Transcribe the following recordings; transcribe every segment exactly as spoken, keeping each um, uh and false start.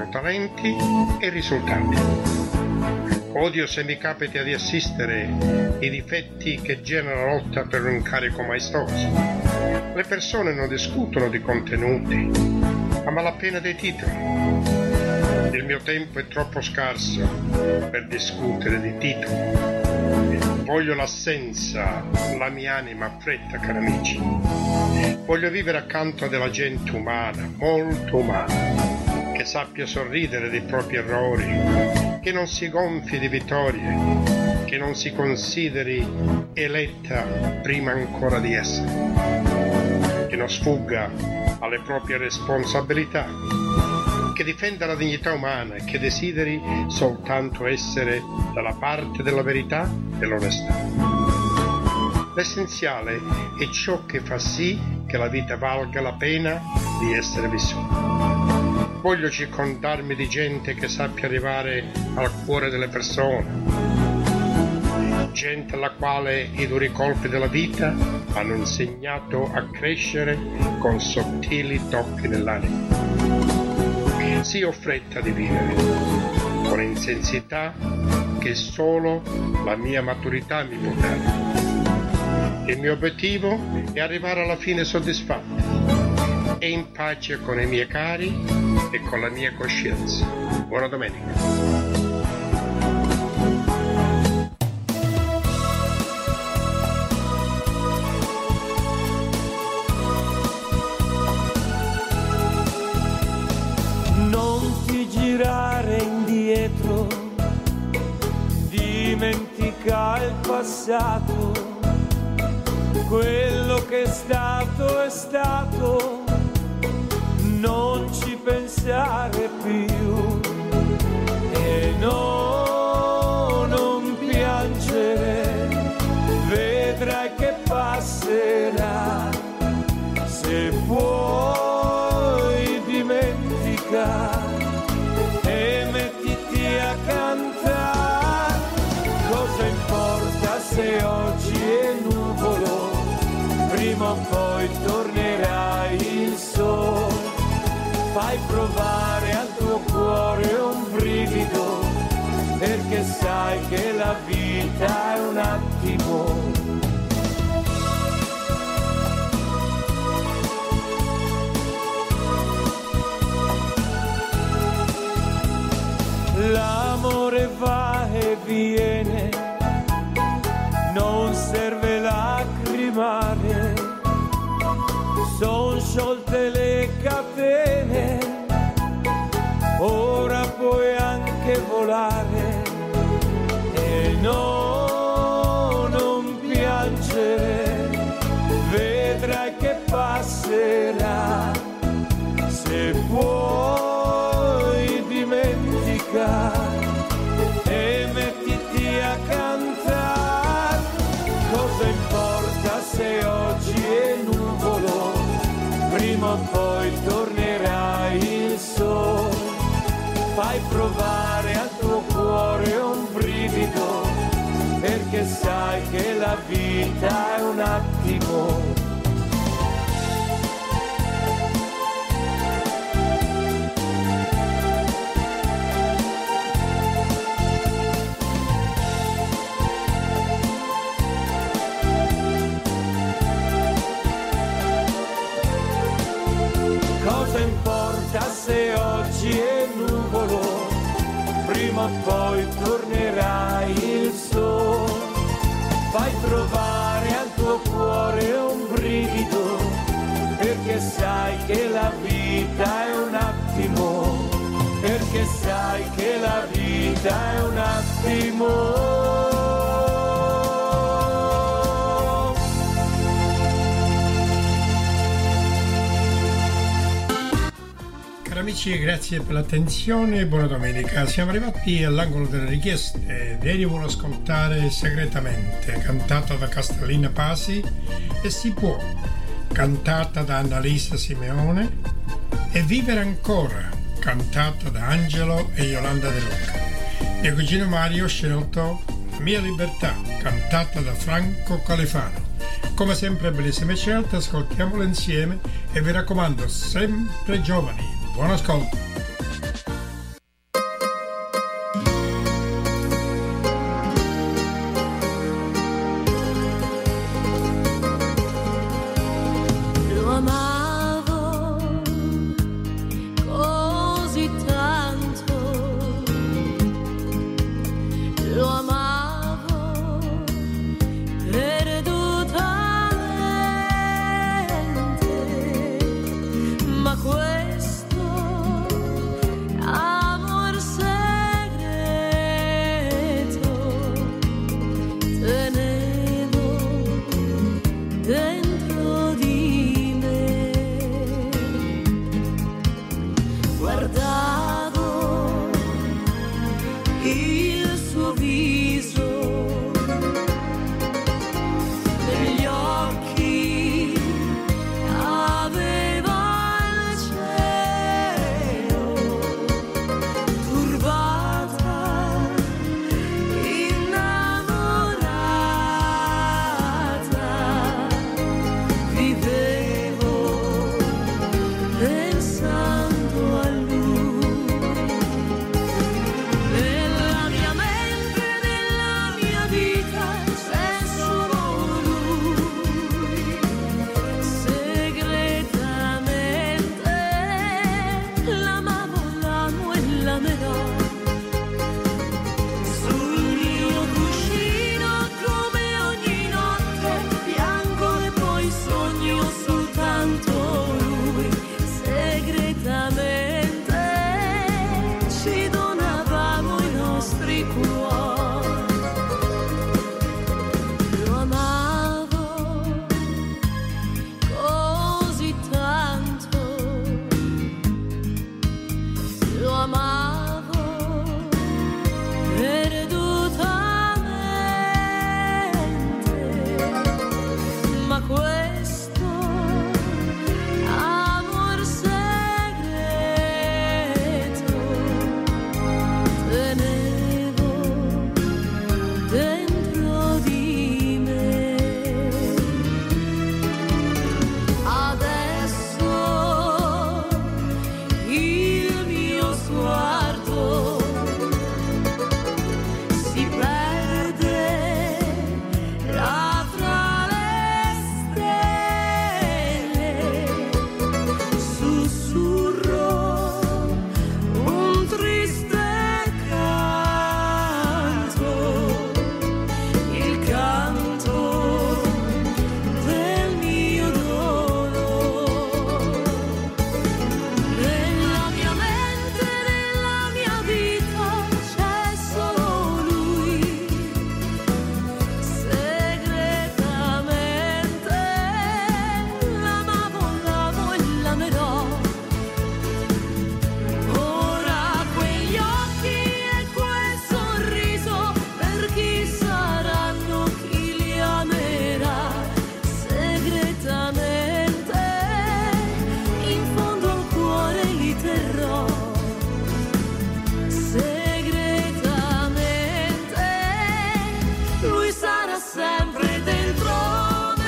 talenti e risultati. Odio se mi capita di assistere i difetti che generano lotta per un incarico maestoso. Le persone non discutono di contenuti, a malapena dei titoli. Il mio tempo è troppo scarso per discutere di titoli. Voglio l'assenza, la mia anima a fretta, cari amici. Voglio vivere accanto a della gente umana, molto umana, che sappia sorridere dei propri errori, che non si gonfi di vittorie, che non si consideri eletta prima ancora di essere, che non sfugga alle proprie responsabilità, che difenda la dignità umana e che desideri soltanto essere dalla parte della verità e dell'onestà. L'essenziale è ciò che fa sì che la vita valga la pena di essere vissuta. Voglio circondarmi di gente che sappia arrivare al cuore delle persone, gente alla quale i duri colpi della vita hanno insegnato a crescere con sottili tocchi nell'anima. Sì, ho fretta di vivere, con intensità che solo la mia maturità mi può dare. Il mio obiettivo è arrivare alla fine soddisfatto e in pace con i miei cari e con la mia coscienza. Buona domenica. Girare indietro, dimentica il passato, quello che è stato è stato, non ci pensare più e no, non piangere, vedrai che passerà, se puoi dimenticare. Cantare, cosa importa se oggi è nuvolo, prima o poi tornerà il sole, fai provare al tuo cuore un brivido, perché sai che la vita è un attimo. L'amore va e viene, non serve lacrimare, son sciolte le catene, ora puoi anche volare, e no, non piangere, vedrai che passerà, se puoi dimenticare e mettiti a cantare, cosa importa se oggi è nuvolo, prima o poi tornerà il sole, fai provare al tuo cuore un brivido, perché sai che la vita è un attimo. Cosa importa se oggi è nuvolo, prima o poi tornerà il sole, fai trovare al tuo cuore un brivido, perché sai che la vita è un attimo, perché sai che la vita è un attimo. Amici, grazie per l'attenzione e buona domenica. Siamo arrivati all'angolo delle richieste. Ieri volevo ascoltare Segretamente, cantata da Castellina Pasi, e Si può, cantata da Annalisa Simeone, e Vivere ancora, cantata da Angelo e Yolanda De Luca. Mio cugino Mario ha scelto Mia libertà, cantata da Franco Califano. Come sempre bellissime scelte, ascoltiamole insieme e vi raccomando, sempre giovani. Buon ascolto. guardavo il suo viso, negli occhi aveva il cielo, turbata, innamorata, vivevo pensando a lui. Nella mia mente, nella mia vita c'è solo lui. Segretamente l'amavo, l'amo e l'amerò. Sul mio cuscino come ogni notte piango e poi sogno soltanto lui. Segretamente ci donavamo i nostri cuori. Lo amavo così tanto, lo amavo perdutamente, ma questo amor segreto tenevo dentro di me. Adesso il mio sguardo si perde là tra le stelle, sussurro un triste canto, il canto del mio dolore. Nella mia mente, nella mia vita c'è solo lui. Segretamente l'amavo, l'amo e l'amerò. Ora quegli occhi e quel sorriso per chi saranno, chi li amerà. Segretamente in fondo al cuore li terrò. Segretamente lui sarà sempre dentro me.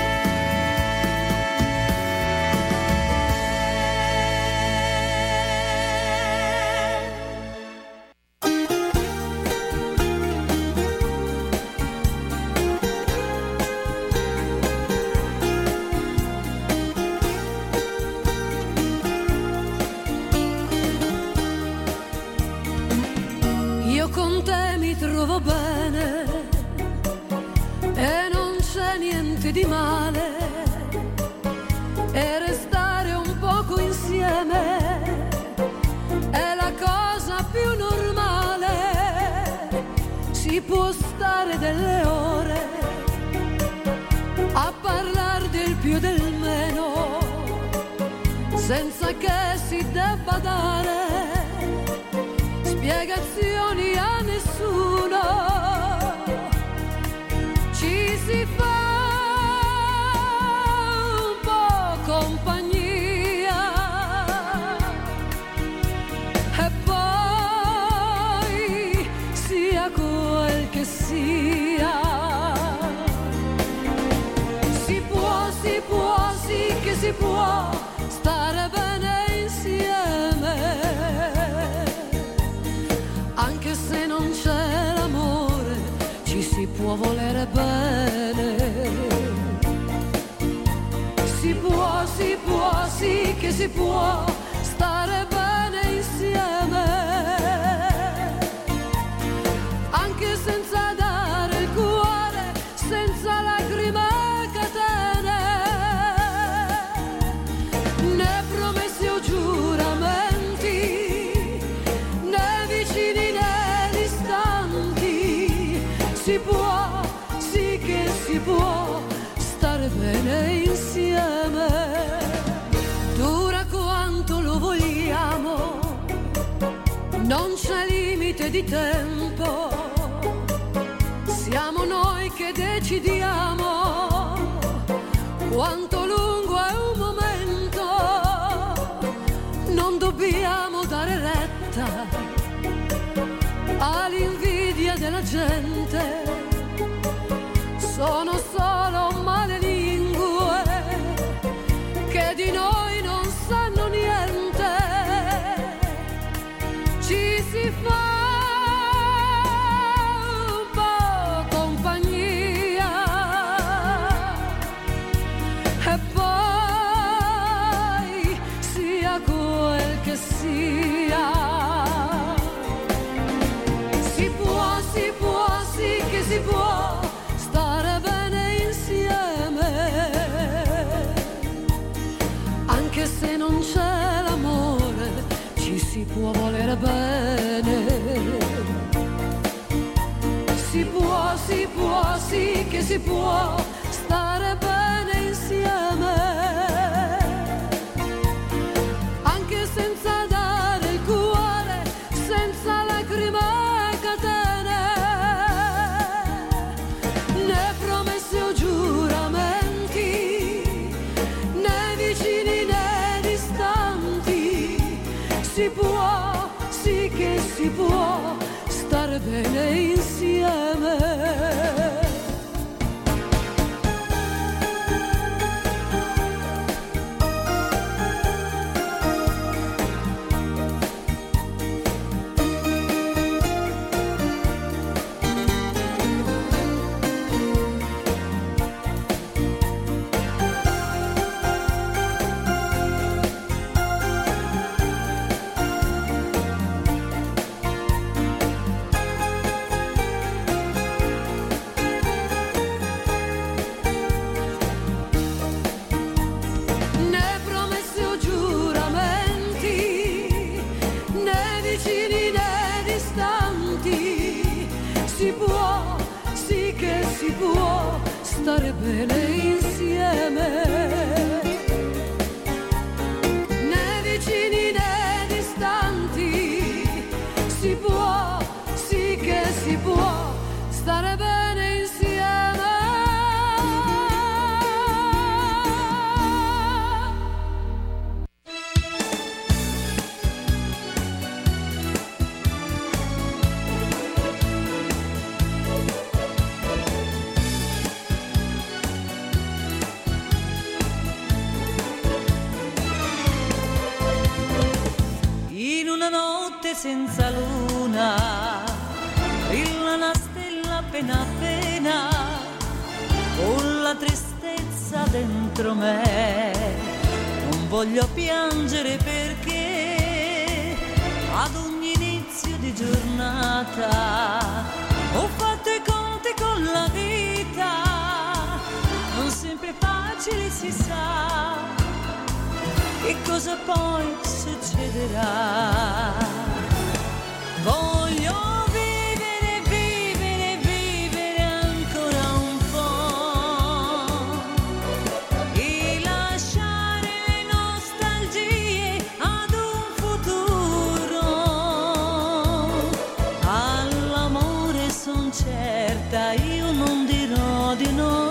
Io con te mi trovo bene e non c'è niente di male, e restare un poco insieme è la cosa più normale. Si può stare delle ore a parlare del più e del meno, senza che si debba dare spiegazioni a nessuno. Ci si fa un po' compagnia e poi sia quel che sia. Si può, si può, sì che si può stare bene insieme, anche se non c'è l'amore, ci si può volere bene. Si può, si può, sì che si può stare bene insieme, anche senza dare il cuore, senza lacrime e catene, né promesse o giuramenti, né vicini né distanti. Si può, sì che si può stare bene insieme. Dura quanto Non c'è limite di tempo, siamo noi che decidiamo quanto lungo è un momento. Non dobbiamo dare retta all'invidia della gente, sono solo malelingue che di noi non sanno niente. Ci si fa un po' compagnia e poi sia quel che sia. Si può, si può, sì che si può stare bene insieme, anche se non c'è l'amore, ci si può volere bene. Si può, si può, sì che si può stare bene insieme, anche senza dare il cuore, senza lacrime e catene, né promesse o giuramenti, né vicini né distanti. Si può, sì che si può stare bene insieme. Si può stare bene insieme, né vicini né distanti. Si può, sì che si può stare bene insieme. Senza luna, brilla una stella appena appena, con la tristezza dentro me. Non voglio piangere perché ad ogni inizio di giornata ho fatto i conti con la vita. Non sempre facile, si sa che cosa poi succederà. Voglio vivere, vivere, vivere ancora un po' e lasciare le nostalgie ad un futuro. All'amore son certa, io non dirò di no.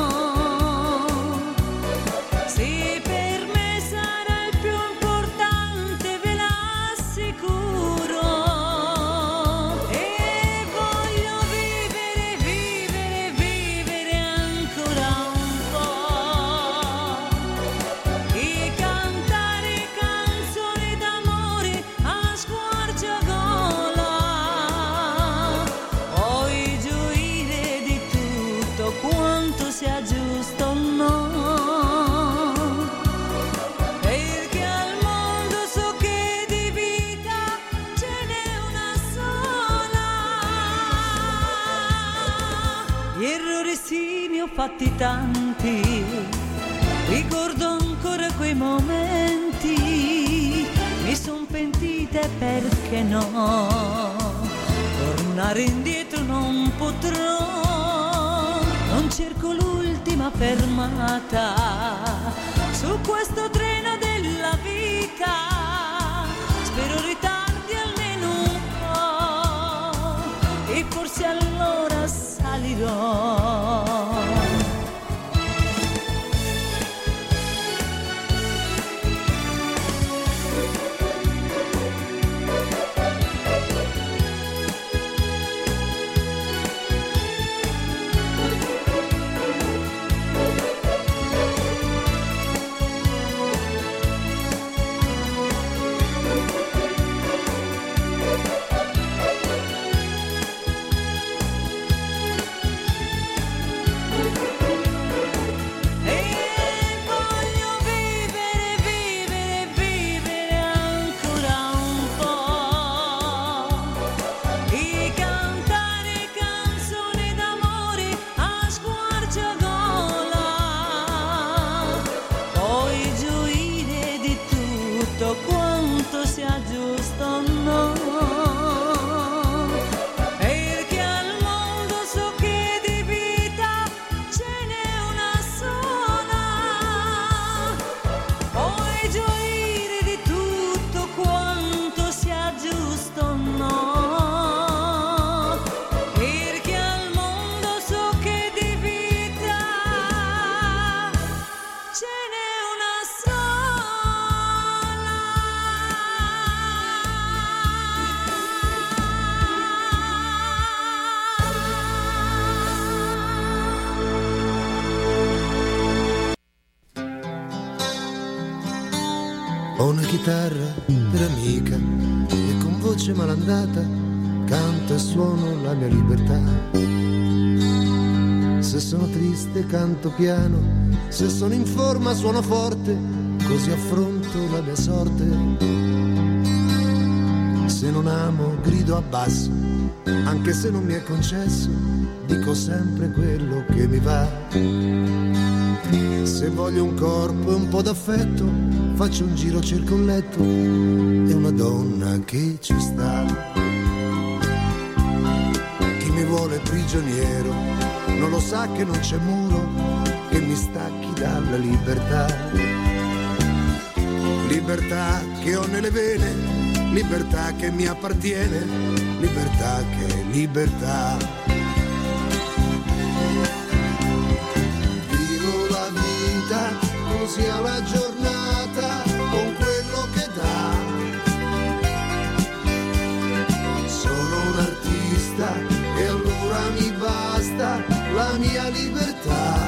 Se per me sarà il più importante, ve l'assicuro. Fatti tanti, ricordo ancora quei momenti, mi son pentita e perché no, tornare indietro non potrò, non cerco l'ultima fermata su questo treno della vita, spero ritardi almeno un chitarra per amica e con voce malandata canto e suono la mia libertà. Se sono triste canto piano, se sono in forma suono forte, così affronto la mia sorte. Se non amo grido a basso, anche se non mi è concesso, dico sempre quello che mi va. Se voglio un corpo e un po' d'affetto, faccio un giro, cerco un letto e una donna che ci sta. Chi mi vuole prigioniero non lo sa che non c'è muro che mi stacchi dalla libertà. Libertà che ho nelle vene, libertà che mi appartiene, libertà che è libertà. Vivo la vita così alla giornata con quello che dà. Sono un artista e allora mi basta la mia libertà.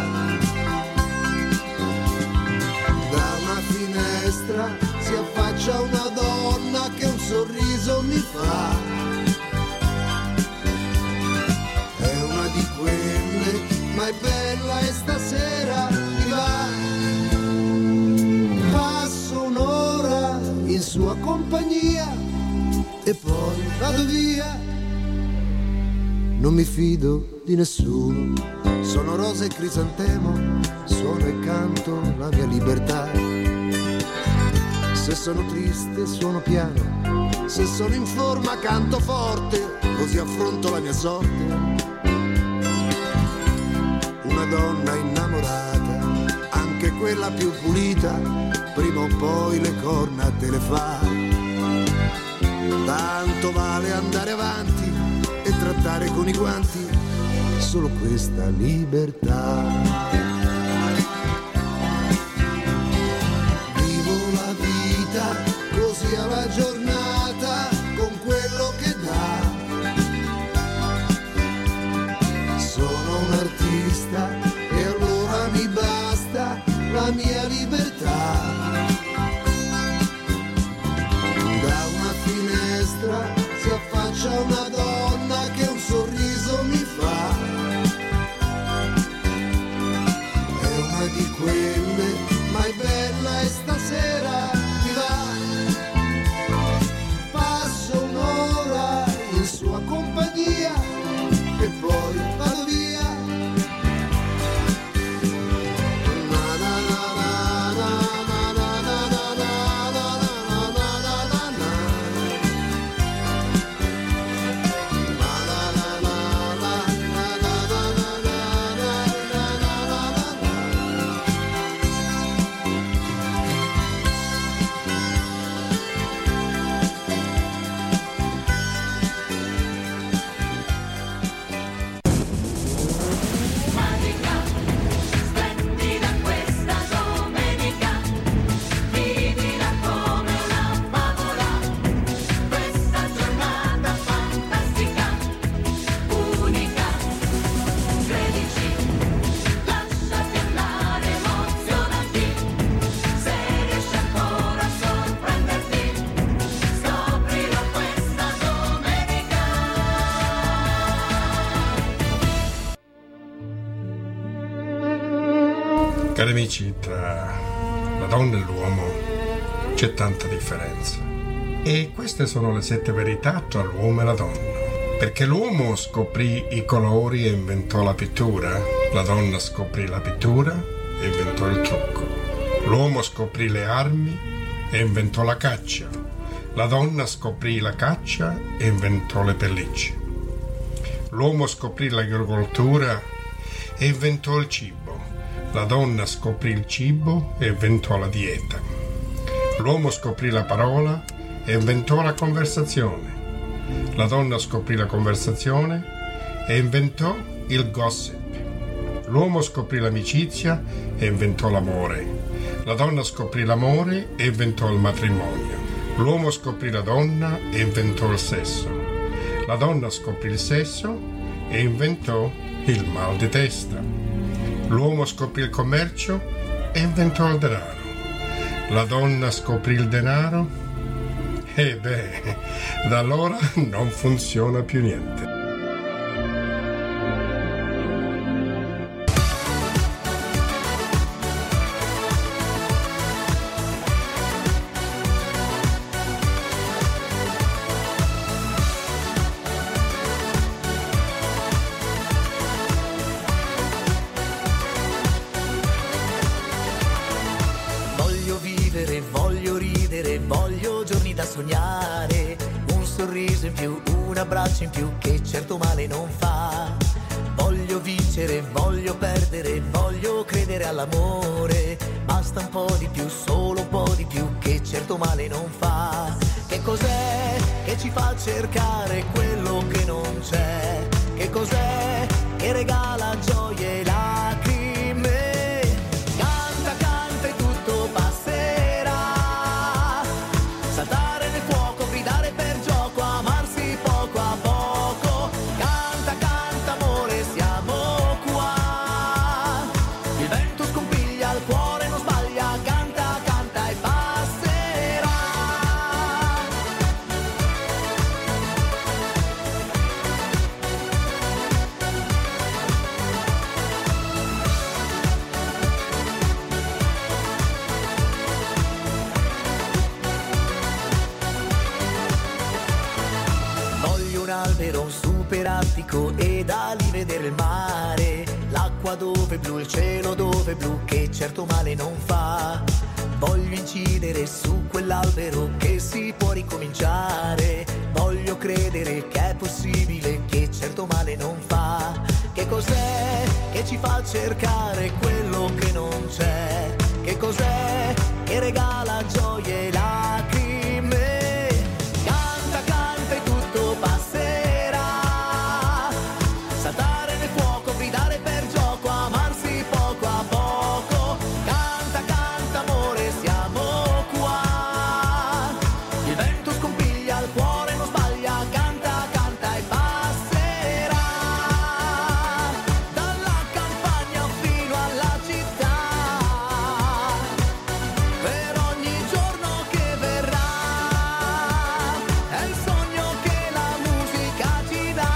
Da una finestra si affaccia una donna che un sorriso mi fa. È una di quelle, ma è bella e stasera mi va. Passo un'ora in sua compagnia e poi vado via. Non mi fido di nessuno, sono rosa e crisantemo, suono e canto la mia libertà. Se sono triste suono piano, se sono in forma canto forte, così affronto la mia sorte. Una donna innamorata, anche quella più pulita, prima o poi le corna te le fa. Tanto vale andare avanti e trattare con i guanti solo questa libertà. Vivo la vita così alla giornata con quello che dà. Sono un artista e allora mi basta la mia libertà. Da una finestra si affaccia una donna che un sorriso mi fa. È una di quelle, ma è bella e stasera mi va. Passo un'ora in sua compagnia e poi vado via. Cari amici, tra la donna e l'uomo c'è tanta differenza. E queste sono le sette verità tra l'uomo e la donna. Perché l'uomo scoprì i colori e inventò la pittura, la donna scoprì la pittura e inventò il trucco. L'uomo scoprì le armi e inventò la caccia. La donna scoprì la caccia e inventò le pellicce. L'uomo scoprì l'agricoltura e inventò il cibo. La donna scoprì il cibo e inventò la dieta. L'uomo scoprì la parola e inventò la conversazione. La donna scoprì la conversazione e inventò il gossip. L'uomo scoprì l'amicizia e inventò l'amore. La donna scoprì l'amore e inventò il matrimonio. L'uomo scoprì la donna e inventò il sesso. La donna scoprì il sesso e inventò il mal di testa. L'uomo scoprì il commercio e inventò il denaro. la donna scoprì il denaro e beh, da allora non funziona più niente. Sognare un sorriso in più, un abbraccio in più che certo male non fa. Voglio vincere, voglio perdere, voglio credere all'amore. Basta un po' di più, solo un po' di più che certo male non fa. Che cos'è che ci fa cercare quello che non c'è? Che cos'è che regala gioie e lacrime? Canta, canta e tutto passerà. Saltare nel fuoco, gridare per gioco, amarsi poco a poco. Canta, canta amore, siamo qua. Il vento scompiglia, il cuore non sbaglia. Canta, canta e passerà. Un albero, un super attico e da lì vedere il mare. L'acqua dove è blu, il cielo dove è blu che certo male non fa. Voglio incidere su quell'albero che si può ricominciare. Voglio credere che è possibile, che certo male non fa. Che cos'è che ci fa cercare quello che non c'è? Che cos'è che regala gioie e lacrime? Canta, canta e tutto passerà. Saltare nel fuoco, gridare per gioco, amarsi poco a poco. Canta, canta amore, siamo qua. Il vento scompiglia, il cuore non sbaglia. Canta, canta e passerà. Dalla campagna fino alla città. Per ogni giorno che verrà. È il sogno che la musica ci dà.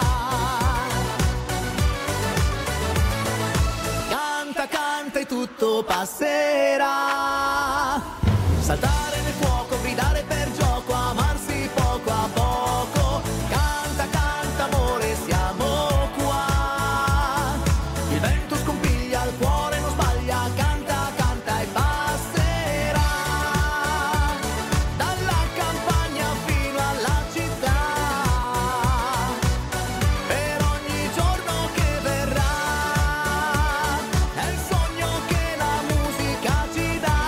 Canta, canta e tutto passerà. Saltare nel fuoco, gridare per gioco, amarsi poco a poco. Canta, canta amore, siamo qua. Il vento scompiglia, il cuore non sbaglia. Canta, canta e passerà. Dalla campagna fino alla città. Per ogni giorno che verrà. È il sogno che la musica ci dà.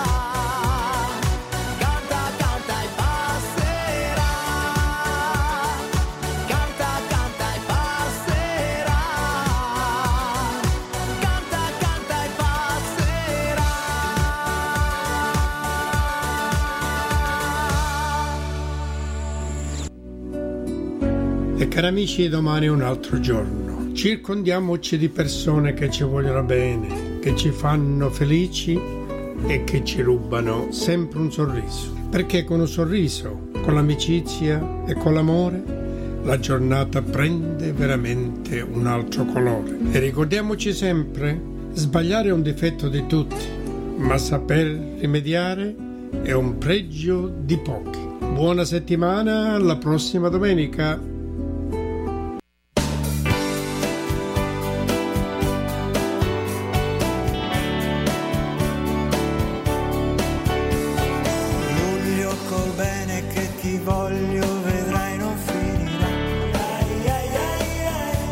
Canta, canta e passerà. Canta, canta e passerà. Canta, canta e passerà. E cari amici, domani è un altro giorno. Circondiamoci di persone che ci vogliono bene, che ci fanno felici e che ci rubano sempre un sorriso. Perché con un sorriso, con l'amicizia e con l'amore, la giornata prende veramente un altro colore. E ricordiamoci sempre, sbagliare è un difetto di tutti, ma saper rimediare è un pregio di pochi. Buona settimana, alla prossima domenica. Luglio col bene che ti voglio vedrai non finirà. Ai, ai, ai,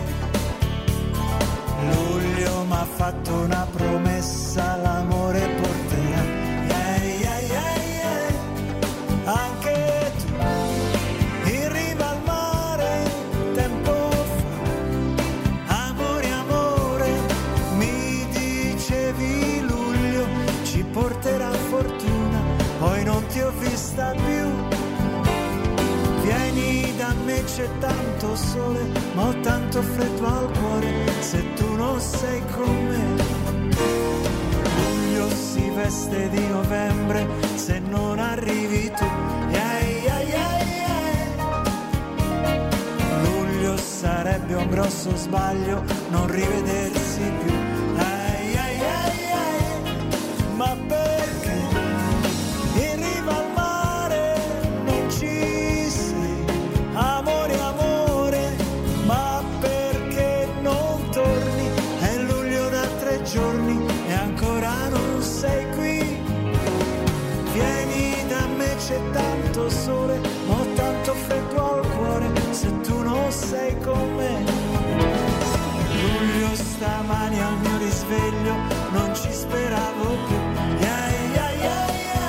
ai. Luglio m'ha fatto una promessa, l'amore porterà. Ai, ai, ai, ai. Anche tu in riva al mare tempo fa. Amore, amore, mi dicevi luglio ci porterà fortuna, poi non ti ho vista più. Vieni da me, c'è tanto sole, ma ho tanto freddo al cuore se tu non sei con me. Luglio si vede feste di novembre se non arrivi tu. Yeah, yeah, yeah, yeah. Luglio sarebbe un grosso sbaglio non rivedersi più. Yeah, yeah, yeah, yeah. Ma perché in riva al mare non ci sei, amore, amore, ma perché non torni? È luglio da tre giorni e ancora non sei qui. Vieni da me, c'è tanto sole, ho tanto freddo al cuore se tu non sei con me. Luglio stamani al mio risveglio non ci speravo più. Yeah, yeah, yeah,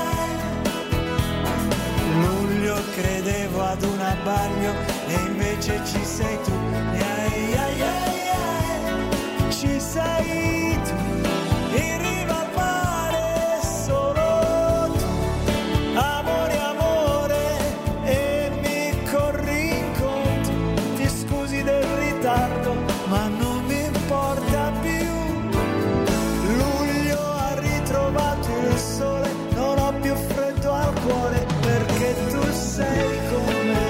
yeah. Luglio credevo ad un abbaglio e invece ci sei tu. Yeah, yeah, yeah, yeah. Ci sei tu. In riva al mare solo tu. Amore, amore, e mi corri incontro. Ti scusi del ritardo, ma non mi importa più. Luglio ha ritrovato il sole, non ho più freddo al cuore perché tu sei con me.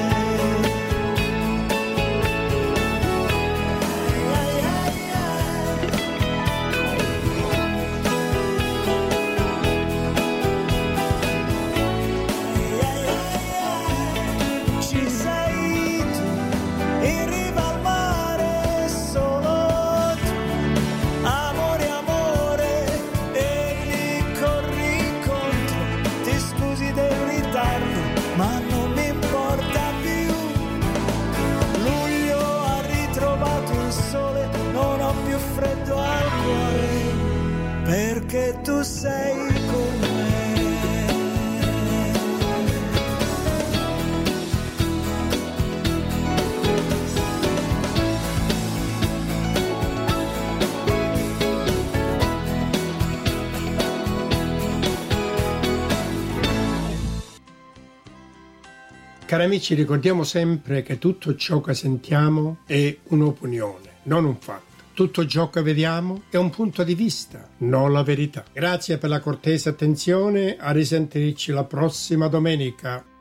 Ci sei tu, in riva al mare solo tu. Amore, amore, e mi corri incontro. Ti scusi del ritardo, ma non mi importa più. Luglio ha ritrovato il sole, non ho più freddo al cuore perché tu sei con me. Cari amici, ricordiamo sempre che tutto ciò che sentiamo è un'opinione, non un fatto. Tutto ciò che vediamo è un punto di vista, non la verità. Grazie per la cortese attenzione, a risentirci la prossima domenica.